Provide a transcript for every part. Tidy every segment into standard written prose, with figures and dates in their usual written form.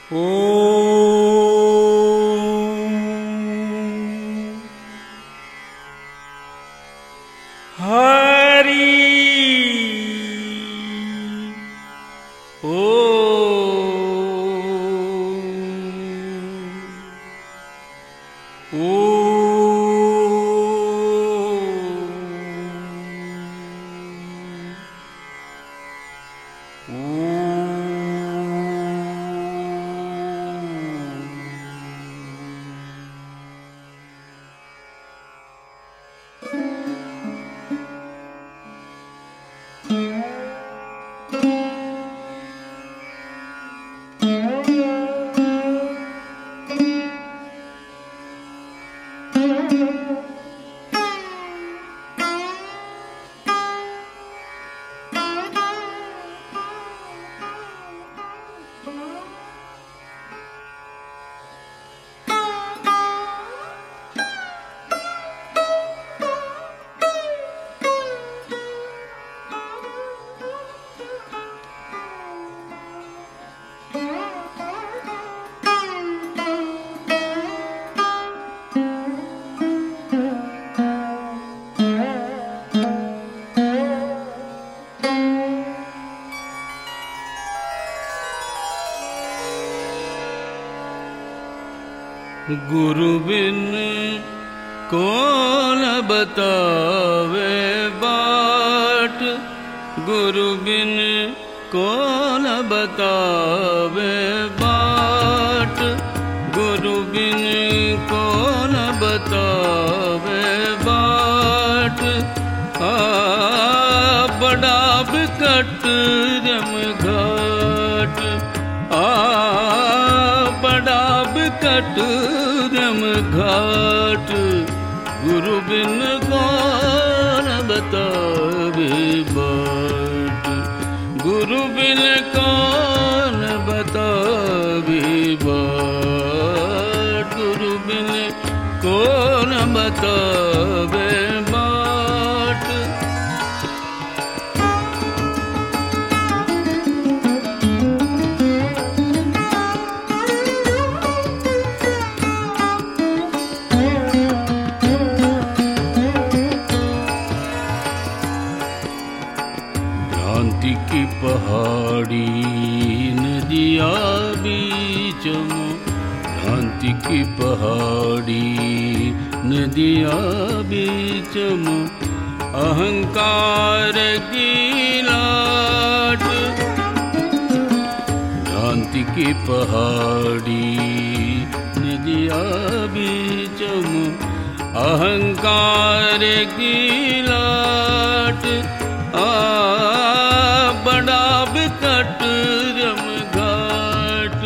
गुरु बिन कौन बतावे बाट, गुरु बिन कौन बतावे बाट, गुरु बिन कौन बतावे बाट। बड़ा बिकट रम घाट, बड़ा बिकट रम घाट, गुरु बिन कौन बतावे बाट, गुरु बिन कौन बतावे बाट, गुरु बिन कौन बतावे बाट। भ्रांति की पहाड़ी नदिया बीच में, भ्रांति की पहाड़ी नदिया बीच में, अहंकार की लाट। भ्रांति की पहाड़ी नदिया बीच में, अहंकार की लाट। बड़ा बिकट रम घाट,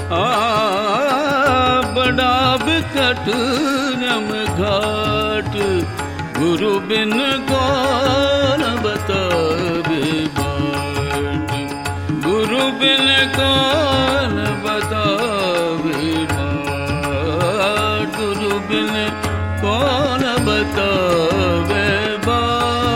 बड़ा बिकट रम घाट, गुरु बिन कौन बतावे बाट, गुरु बिन कौन बतावे बाट, गुरु बिन कौन बतावे बाट।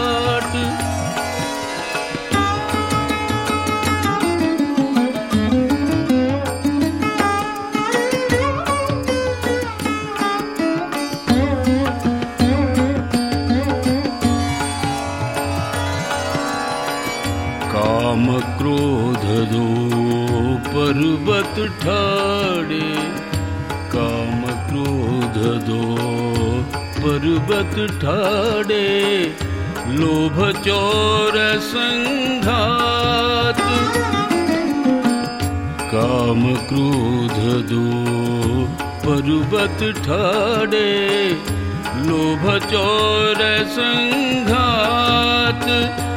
काम क्रोध दो पर्वत ठाड़े, काम क्रोध दो पर्वत ठाड़े, लोभ चोर संघात। काम क्रोध दो पर्वत ठाड़े, लोभ चोर संघात।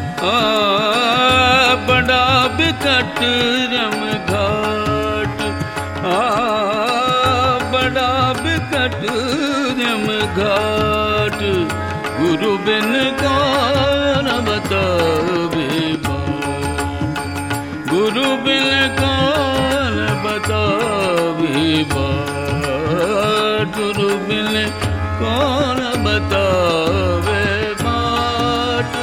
बड़ा बिकट रम घाट, बड़ा बिकट रम घाट, गुरु बिन कौन बतावे बाट, गुरु बिन कौन बतावे बाट, गुरु बिन कौन बतावे बाट।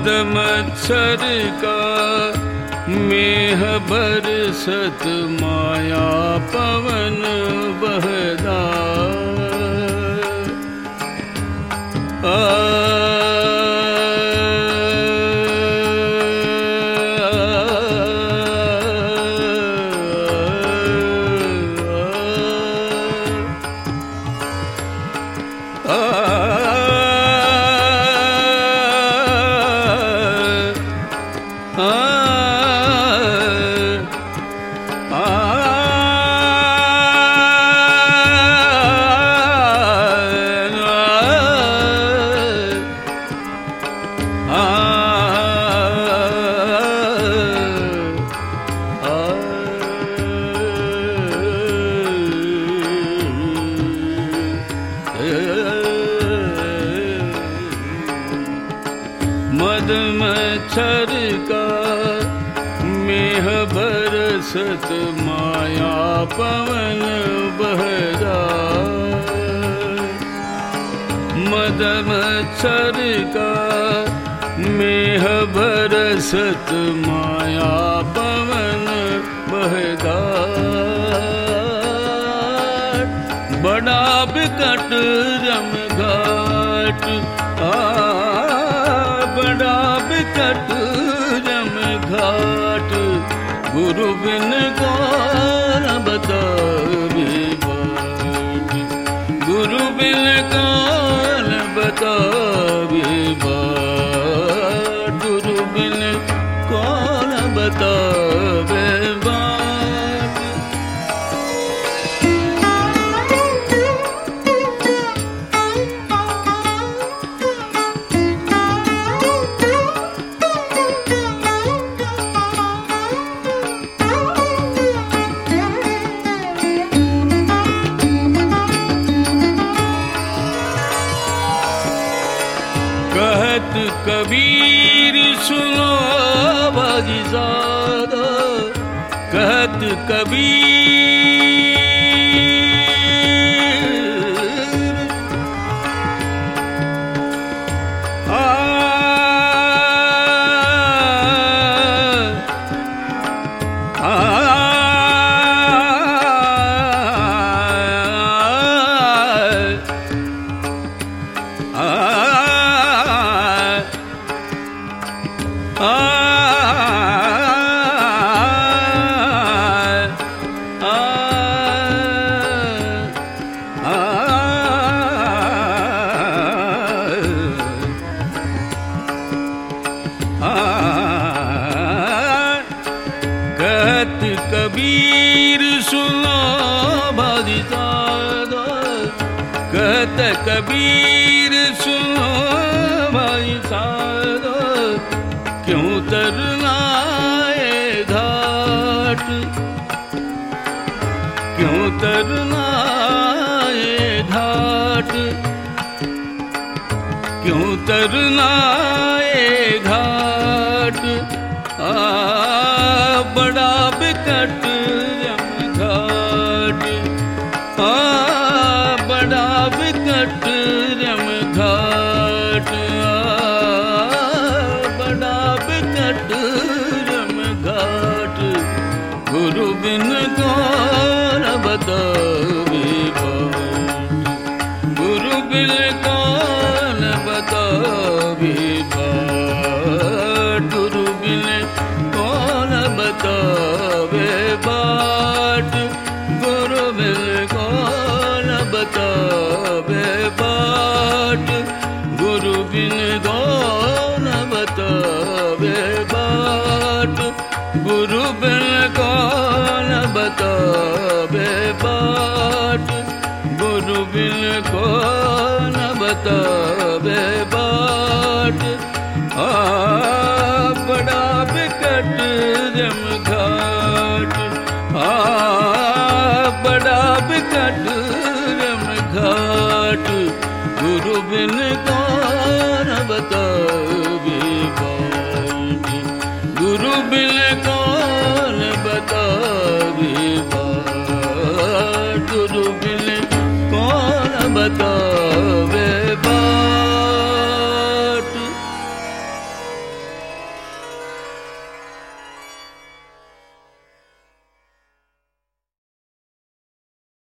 मद मच्छर का मेह बरसत माया पवन बहदा मद मच्छर का मेह बरसत माया पवन बहदा मद मच्छर का मेह बरसत माया पवन बहदा बड़ा बिकट रमघाट बड़ा बिकट रमघाट गुरु बिन कौन बतावे बाट गुरु बिन कौन बतावे बाट गुरु बिन कौन बतावे बाट कहत कबीर सुनो भाईजादा कहत कबीर कहत कबीर सुनो भाईजादा कहत कबीर सुनो भाईजादा क्यों तरना ये घाट क्यों तरना ये घाट क्यों तरना ये घाट बड़ा बिकट रमघाट बड़ा बिकट रमघाट बड़ा बिकट रमघाट गुरु बिन कौन बतावे बाट गुरु बिन कौन बतावे बाट गुरु बिन कौन बतावे बाट गुरु बिन कौन बतावे बाट गुरु बिन कौन बतावे बाट गुरु बिन कौन बतावे बाट गुरु बिन कौन बतावे बाट बड़ा बिकट रमघाट बड़ा बिकट रमघाट गुरु बिन कौन बतावे बाट गुरु बिन कौन बतावे बाट गुरु बिन कौन बतावे